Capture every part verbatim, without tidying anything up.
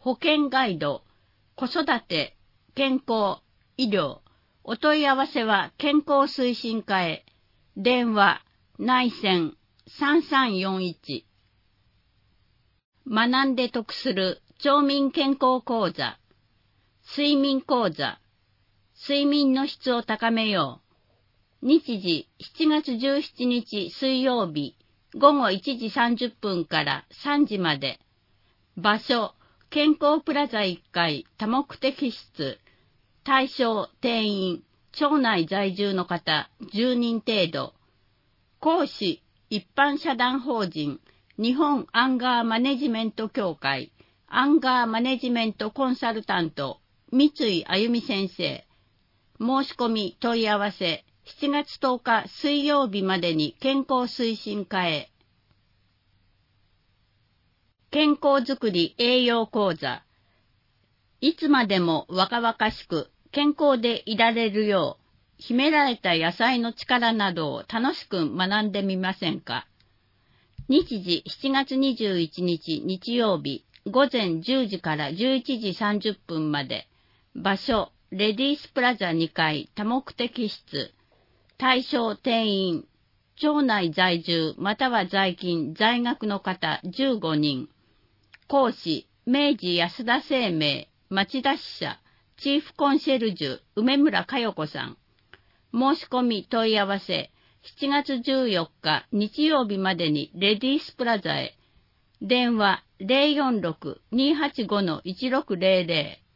保険ガイド、子育て、健康、医療、お問い合わせは健康推進課へ。電話、内線さんさんよんいち。学んで得する町民健康講座、睡眠講座、睡眠の質を高めよう。日時しちがつじゅうしちにち水曜日、ごごいちじさんじゅっぷんからさんじまで。場所、健康プラザいっかい多目的室。対象、定員、町内在住の方じゅうにん程度。講師、一般社団法人、日本アンガーマネジメント協会、アンガーマネジメントコンサルタント、三井あゆみ先生。申し込み問い合わせ、しちがつとおか水曜日までに健康推進課へ。健康づくり栄養講座。いつまでも若々しく健康でいられるよう、秘められた野菜の力などを楽しく学んでみませんか。日時しちがつにじゅういちにち日曜日、ごぜんじゅうじからじゅういちじさんじゅっぷんまで。場所、レディースプラザにかい多目的室。対象定員、町内在住または在勤在学の方じゅうごにん。講師、明治安田生命、町田支社、チーフコンシェルジュ、梅村佳代子さん。申し込み問い合わせ、しちがつじゅうよっか日曜日までにレディースプラザへ。電話 ゼロよんろく にーはちご いちろくゼロゼロ。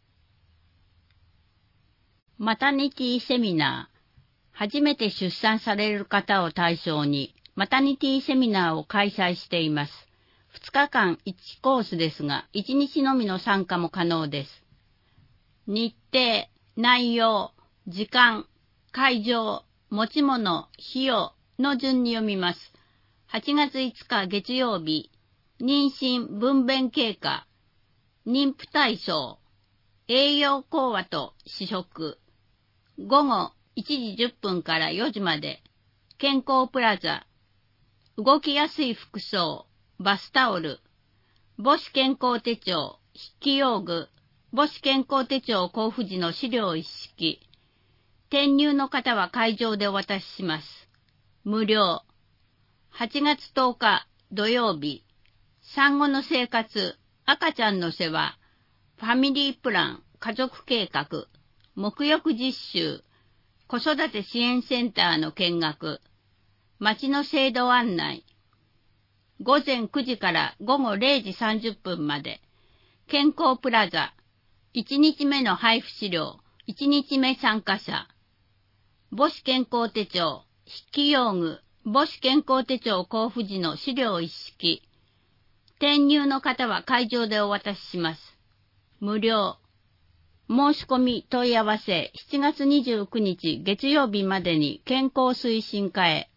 マタニティセミナー。初めて出産される方を対象に、マタニティセミナーを開催しています。ふつかかんいちコースですが、いちにちのみの参加も可能です。日程、内容、時間、会場、持ち物、費用の順に読みます。はちがついつか月曜日、妊娠分娩経過、妊婦体操、栄養講話と試食、ごごいちじじゅっぷんからよじまで、健康プラザ、動きやすい服装、バスタオル、母子健康手帳、筆記用具、母子健康手帳交付時の資料一式。転入の方は会場でお渡しします。無料。はちがつとおか土曜日、産後の生活、赤ちゃんの世話、ファミリープラン、家族計画、沐浴実習、子育て支援センターの見学、町の制度案内。ごぜんくじからごごれいじさんじゅっぷんまで、健康プラザ、いちにちめの配布資料、いちにちめ参加者、母子健康手帳、筆記用具、母子健康手帳交付時の資料一式。転入の方は会場でお渡しします。無料。申し込み問い合わせしちがつにじゅうくにち月曜日までに健康推進課へ。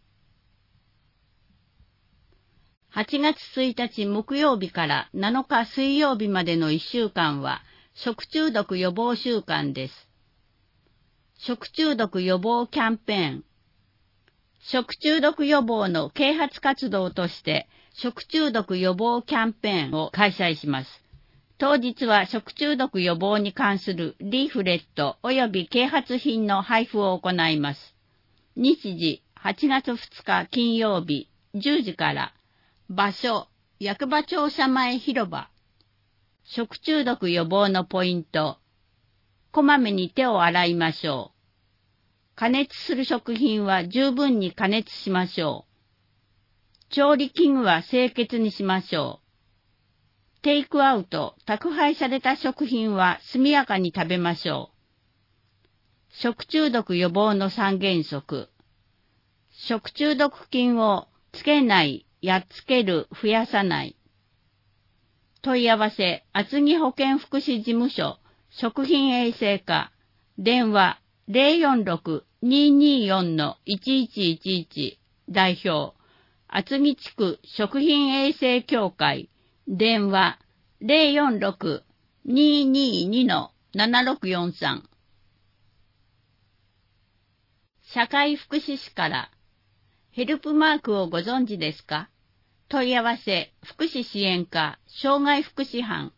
はちがつついたち木曜日からなのか水曜日までのいっしゅうかんは食中毒予防週間です。食中毒予防キャンペーン。食中毒予防の啓発活動として食中毒予防キャンペーンを開催します。当日は食中毒予防に関するリーフレット及び啓発品の配布を行います。日時はちがつふつか金曜日じゅうじから。場所、役場庁舎前広場。食中毒予防のポイント。こまめに手を洗いましょう。加熱する食品は十分に加熱しましょう。調理器具は清潔にしましょう。テイクアウト、宅配された食品は速やかに食べましょう。食中毒予防の三原則。食中毒菌をつけない、やっつける、増やさない。問い合わせ、厚木保健福祉事務所、食品衛生課、電話ゼロよんろく にーにーよん いちいちいちいち、代表、厚木地区食品衛生協会、電話ゼロよんろく にーにーにー ななろくよんさん。社会福祉士から、ヘルプマークをご存知ですか？問い合わせ、福祉支援課、障害福祉班、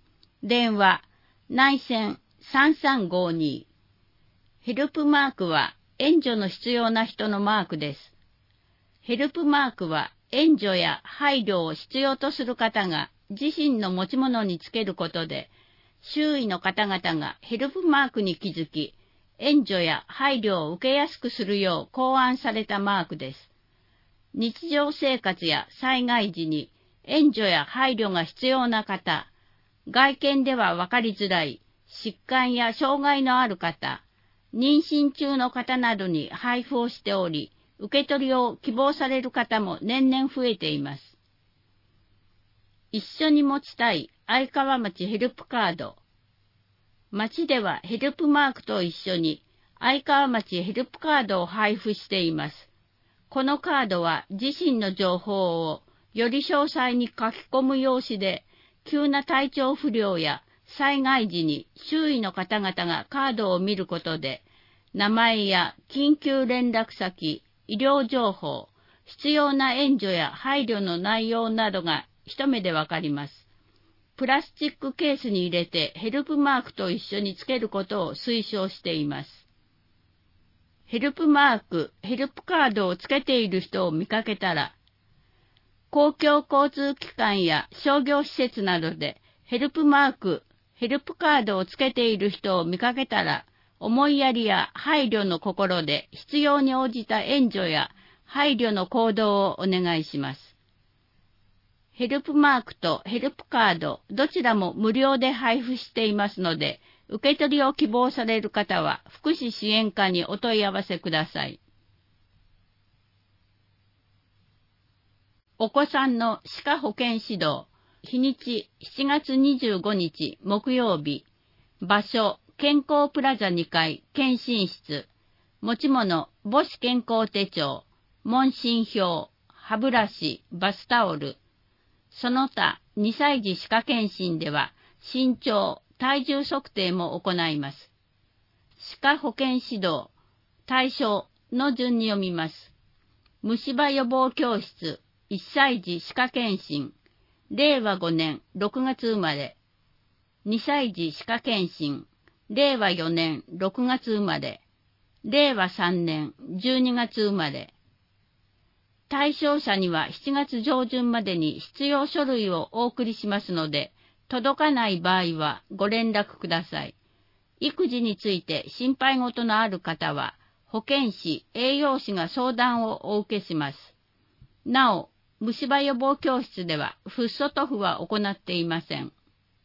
電話、内線さんさんごに。ヘルプマークは援助の必要な人のマークです。ヘルプマークは援助や配慮を必要とする方が自身の持ち物につけることで、周囲の方々がヘルプマークに気づき、援助や配慮を受けやすくするよう考案されたマークです。日常生活や災害時に援助や配慮が必要な方、外見では分かりづらい疾患や障害のある方、妊娠中の方などに配布をしており、受け取りを希望される方も年々増えています。一緒に持ちたい愛川町ヘルプカード。町ではヘルプマークと一緒に愛川町ヘルプカードを配布しています。このカードは自身の情報をより詳細に書き込む用紙で、急な体調不良や災害時に周囲の方々がカードを見ることで、名前や緊急連絡先、医療情報、必要な援助や配慮の内容などが一目でわかります。プラスチックケースに入れてヘルプマークと一緒につけることを推奨しています。ヘルプマーク、ヘルプカードをつけている人を見かけたら、公共交通機関や商業施設などでヘルプマーク、ヘルプカードをつけている人を見かけたら、思いやりや配慮の心で必要に応じた援助や配慮の行動をお願いします。ヘルプマークとヘルプカード、どちらも無料で配布していますので、受け取りを希望される方は福祉支援課にお問い合わせください。お子さんの歯科保健指導。日にちしちがつにじゅうごにち木曜日。場所、健康プラザにかい検診室。持ち物、母子健康手帳、問診票、歯ブラシ、バスタオル。その他、にさい児歯科検診では、身長、体重測定も行います。歯科保健指導、対象の順に読みます。虫歯予防教室、いっさい児歯科検診、れいわごねんろくがつ生まれ。にさい児歯科検診、れいわよねんろくがつ生まれ。れいわさんねんじゅうにがつ生まれ。対象者にはしちがつじょうじゅんまでに必要書類をお送りしますので、届かない場合はご連絡ください。育児について心配事のある方は、保健師、栄養士が相談をお受けします。なお、虫歯予防教室ではフッ素塗布は行っていません。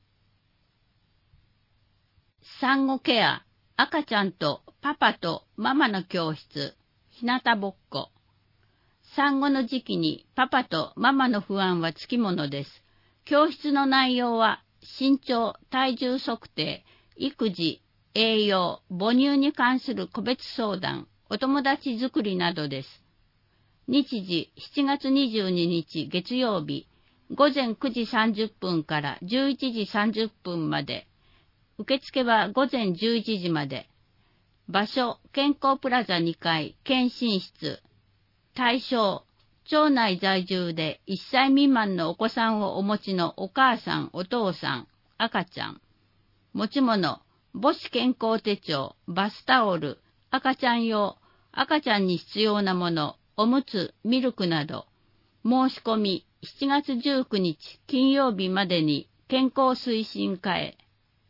産後ケア、赤ちゃんとパパとママの教室、ひなたぼっこ。産後の時期にパパとママの不安はつきものです。教室の内容は身長、体重測定、育児、栄養、母乳に関する個別相談、お友達作りなどです。日時しちがつにじゅうににち月曜日、ごぜんくじさんじゅっぷんからじゅういちじさんじゅっぷんまで。受付はごぜんじゅういちじまで。場所、健康プラザにかい検診室。対象、町内在住でいっさい未満のお子さんをお持ちのお母さん、お父さん、赤ちゃん。持ち物、母子健康手帳、バスタオル、赤ちゃん用、赤ちゃんに必要なもの、おむつ、ミルクなど。申し込み、しちがつじゅうくにち金曜日までに健康推進課へ。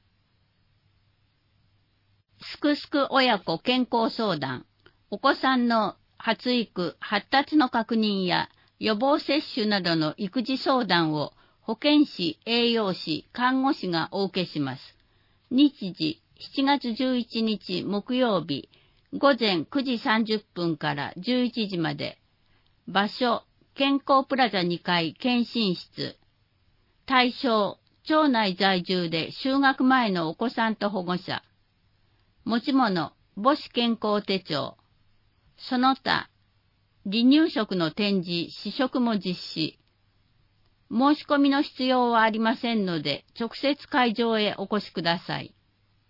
すくすく親子健康相談。お子さんの発育、発達の確認や予防接種などの育児相談を保健師、栄養士、看護師がお受けします。日時しちがつじゅういちにち木曜日、ごぜんくじさんじゅっぷんからじゅういちじまで。場所、健康プラザにかい検診室。対象、町内在住で就学前のお子さんと保護者。持ち物、母子健康手帳。その他、離乳食の展示、試食も実施。申し込みの必要はありませんので、直接会場へお越しください。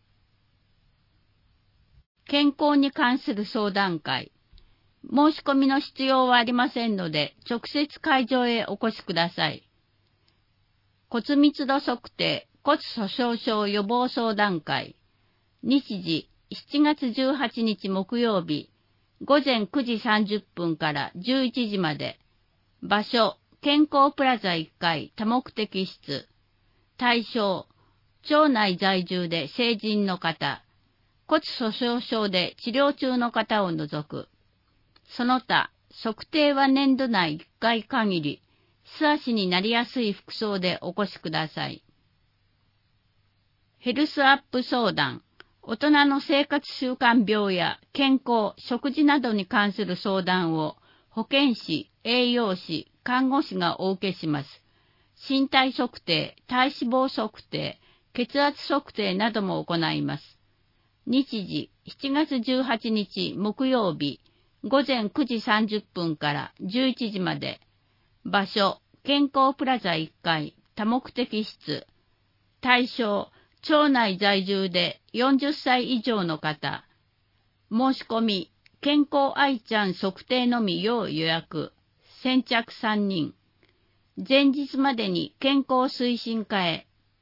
健康に関する相談会。申し込みの必要はありませんので、直接会場へお越しください。骨密度測定、 骨粗鬆症予防相談会。日時、しちがつじゅうはちにち木曜日、ごぜんくじさんじゅっぷんからじゅういちじまで。場所、健康プラザいっかい多目的室。対象、町内在住で成人の方、骨粗鬆症で治療中の方を除く。その他、測定は年度内いっかい限り、素足になりやすい服装でお越しください。ヘルスアップ相談。大人の生活習慣病や健康、食事などに関する相談を保健師、栄養士、看護師がお受けします。身体測定、体脂肪測定、血圧測定なども行います。日時、しちがつじゅうはちにち木曜日、ごぜんくじさんじゅっぷんからじゅういちじまで。場所、健康プラザいっかい多目的室。対象、町内在住でよんじゅっさい以上の方。申し込み、健康愛ちゃん測定のみ要予約。先着さんにん。前日までに健康推進課へ。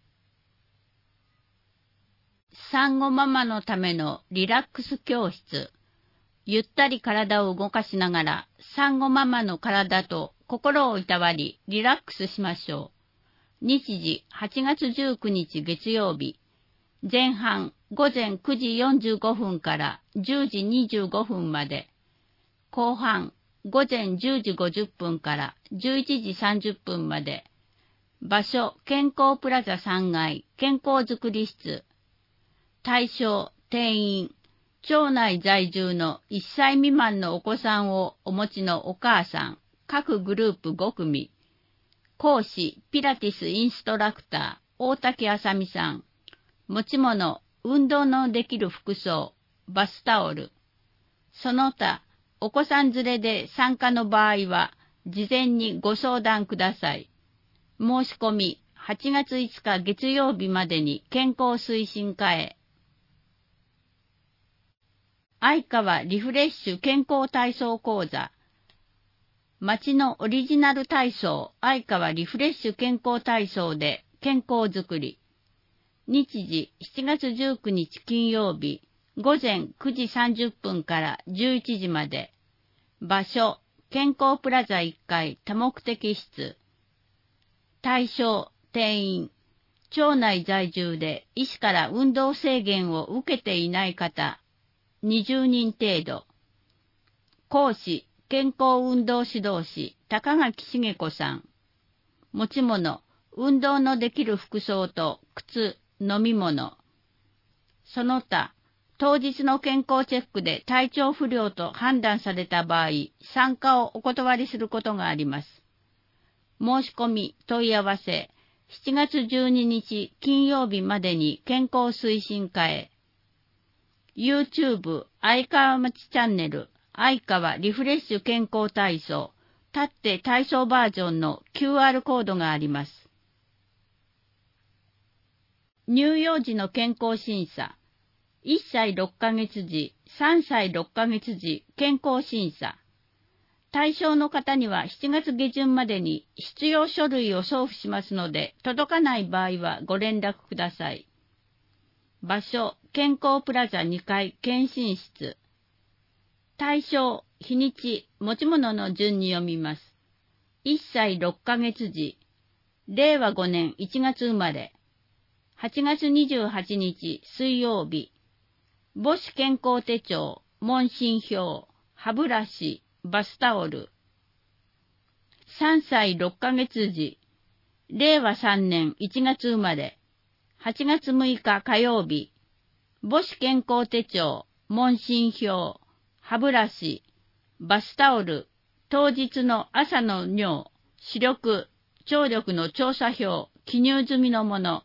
産後ママのためのリラックス教室。ゆったり体を動かしながら、産後ママの体と心をいたわり、リラックスしましょう。日時、はちがつじゅうくにち月曜日。前半、ごぜんくじよんじゅうごふんからじゅうじにじゅうごふんまで。後半、ごぜんじゅうじごじゅっぷんからじゅういちじさんじゅっぷんまで。場所、健康プラザさんがい健康づくり室。対象、定員。町内在住のいっさい未満のお子さんをお持ちのお母さん、各グループごくみ。講師、ピラティスインストラクター、大竹あさみさん。持ち物、運動のできる服装、バスタオル。その他、お子さん連れで参加の場合は、事前にご相談ください。申し込み、はちがついつか月曜日までに健康推進課へ。愛川リフレッシュ健康体操講座。町のオリジナル体操、愛川リフレッシュ健康体操で健康づくり。日時、しちがつじゅうくにち金曜日、ごぜんくじさんじゅっぷんからじゅういちじまで。場所、健康プラザいっかい多目的室。対象、定員。町内在住で医師から運動制限を受けていない方、にじゅうにん程度。講師、健康運動指導士、高垣茂子さん。持ち物、運動のできる服装と靴、飲み物。その他、当日の健康チェックで体調不良と判断された場合、参加をお断りすることがあります。申し込み、問い合わせ、しちがつじゅうににち金曜日までに健康推進課へ。YouTube 愛川町チャンネル愛川リフレッシュ健康体操立って体操バージョンの キューアール コードがあります。乳幼児の健康審査。いっさいろっかげつじ、さんさいろっかげつじ健康審査。対象の方にはしちがつげじゅんまでに必要書類を送付しますので、届かない場合はご連絡ください。場所、健康プラザにかい検診室。対象、日にち、持ち物の順に読みます。いっさいろっかげつじ、れいわごねんいちがつ生まれ。はちがつにじゅうはちにち水曜日。母子健康手帳、問診票、歯ブラシ、バスタオル。さんさいろっかげつじ、れいわさんねんいちがつ生まれ。はちがつむいか火曜日。母子健康手帳、問診票、歯ブラシ、バスタオル、当日の朝の尿、視力、聴力の調査票、記入済みのもの。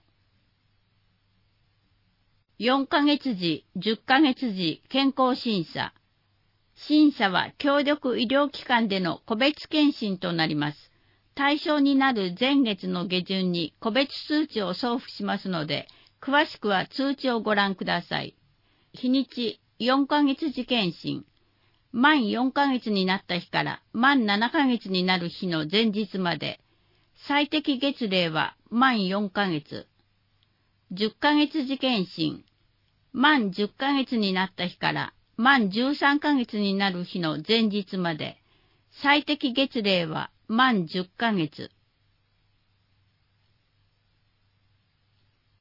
よんかげつじ、じゅっかげつじ健康審査。審査は協力医療機関での個別検診となります。対象になる前月の下旬に個別通知を送付しますので、詳しくは通知をご覧ください。日にち、よんかげつじ検診。満よんかげつになった日から満ななかげつになる日の前日まで。最適月齢は満よんかげつ。 じゅっかげつ時検診。満じゅっかげつになった日から満じゅうさんかげつになる日の前日まで、最適月齢は満じゅっかげつ。